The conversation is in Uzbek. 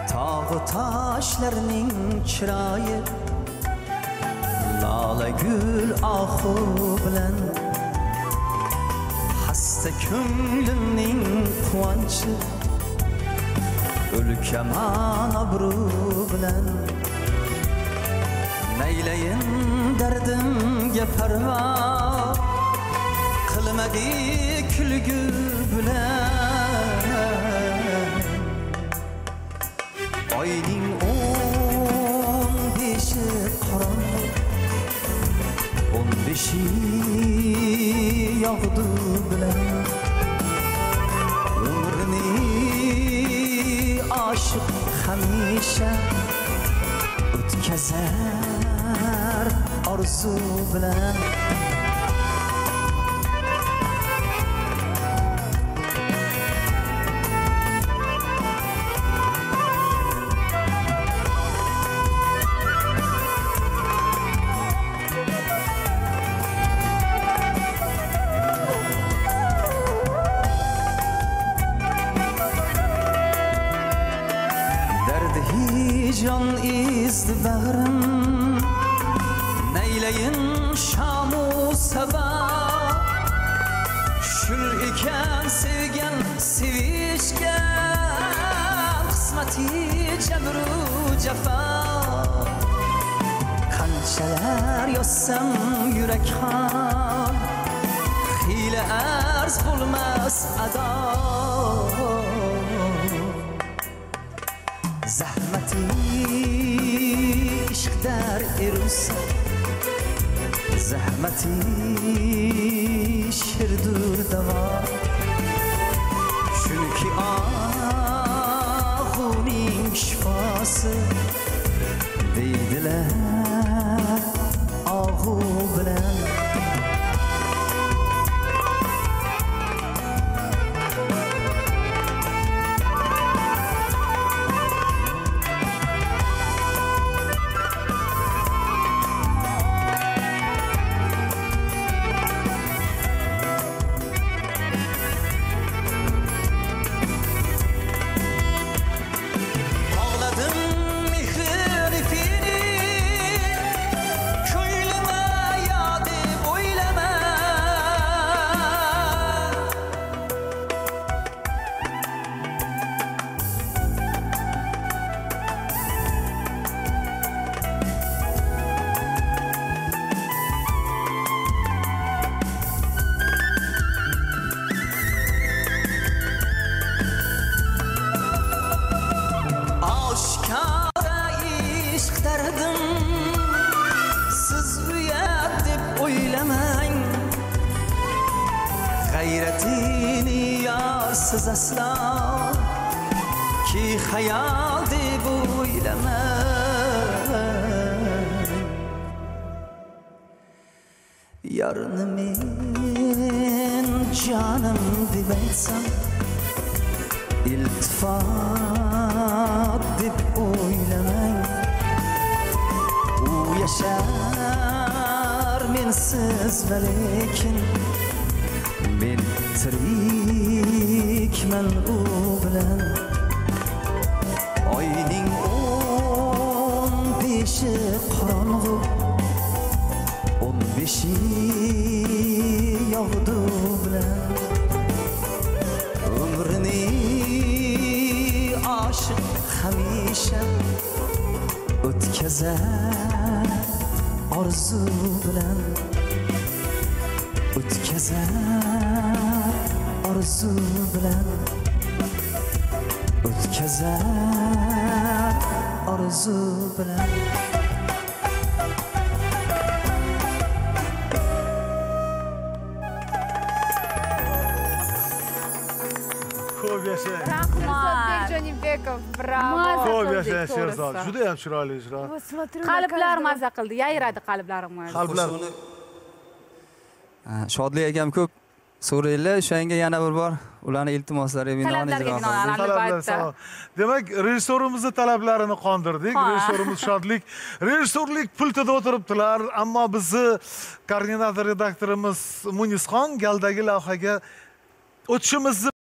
Tağ taşlarning chiroyi lola gul ohu bilan hasta ko'nglimning quvonchi o'lkaman obro' bilan naylayin dardimga parvo qilmadi kulgu bilan oyning 15 qorong'u 15 yog'du bilan umrni oshiq hamisha o'tkazar orzu bilan hicran izdi bağrım neyleyin şamu sabah şül iken sevgen sevişken kısmeti cebru cefa kançalar yossam yürek han hile arz bulmaz ada zahmati ishq dar irus zahmati shirdur davo chunki ohuning shifosi deydilar ohu bilan g'ayratini yorsiz aslo ki hayal deb o'ylamang yarni men jonim deb aytsam iltifot deb o'ylamang u yashar mensiz va lekin men tirikman u bilan oyning 15 qorong'u 15 yog'du bilan umrni oshiq hamisha o'tkazar orzu bilan o'tkazar orzu bilan o'tkazar orzu bilan Ko'p yashang. Rahmat. Jonibekov, bravo. Ko'p yashang Sherzod. Juda ham chiroyli ijro. Qalblar maza qildi, yayradi qalblarim. Qalblar. Shodlik akam ko'p so'raylar, o'shanga yana bir bor ularning iltimoslariga binoan ijro qildik. Demak, rejissorimizni talablarini qondirdik. Rejissorimiz Shodlik rejissorlik pultida o'tiribdilar, ammo bizni koordinator redaktorimiz Munizxon galdagi lavhaga o'tishimizni